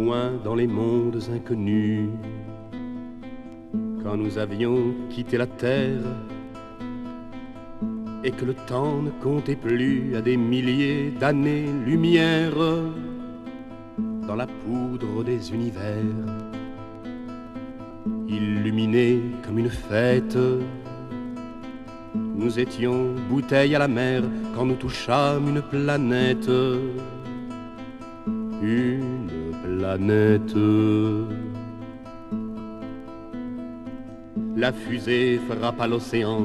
loin dans les mondes inconnus. Quand nous avions quitté la terre et que le temps ne comptait plus à des milliers d'années-lumière dans la poudre des univers, illuminés comme une fête, nous étions bouteilles à la mer quand nous touchâmes une planète. Une planète. La fusée frappa l'océan.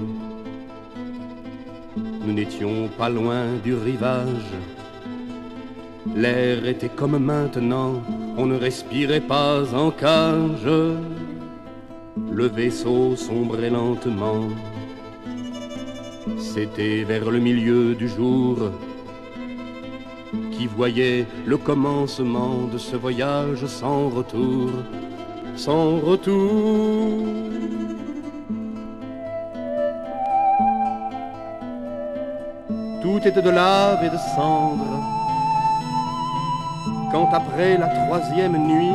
Nous n'étions pas loin du rivage. L'air était comme maintenant, on ne respirait pas en cage. Le vaisseau sombrait lentement. C'était vers le milieu du jour qui voyait le commencement de ce voyage sans retour, sans retour. Tout était de lave et de cendre, quand après la troisième nuit,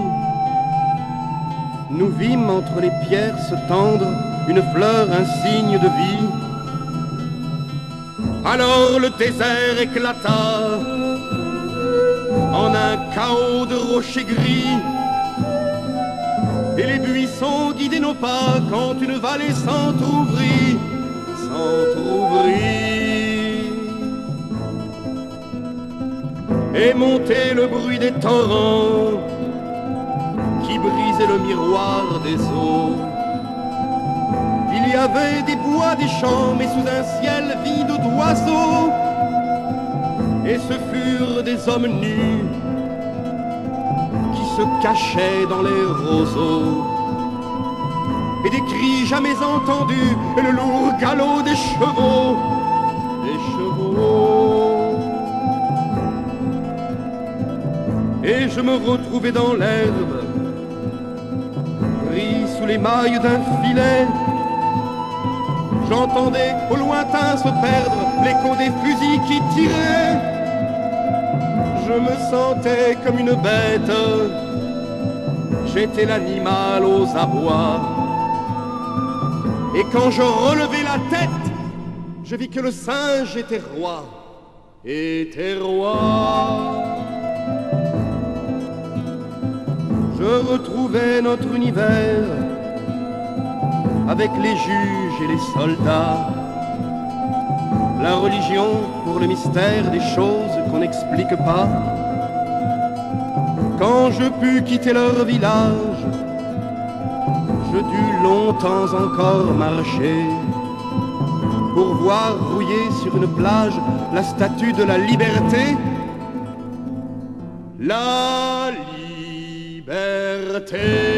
nous vîmes entre les pierres se tendre une fleur, un signe de vie. Alors le désert éclata en un chaos de rochers gris, et les buissons guidaient nos pas quand une vallée s'entr'ouvrit, et montait le bruit des torrents qui brisaient le miroir des eaux. Il y avait des bois, des champs, mais sous un ciel vide d'oiseaux. Et ce furent des hommes nus qui se cachaient dans les roseaux. Et des cris jamais entendus, et le lourd galop des chevaux. Des chevaux. Et je me retrouvais dans l'herbe, pris sous les mailles d'un filet. J'entendais au lointain se perdre l'écho des fusils qui tiraient. Je me sentais comme une bête, j'étais l'animal aux abois. Et quand je relevai la tête, je vis que le singe était roi, était roi. Je retrouvais notre univers avec les juges et les soldats, la religion pour le mystère des choses qu'on n'explique pas. Quand je pus quitter leur village, je dus longtemps encore marcher pour voir rouiller sur une plage la statue de la liberté. La liberté.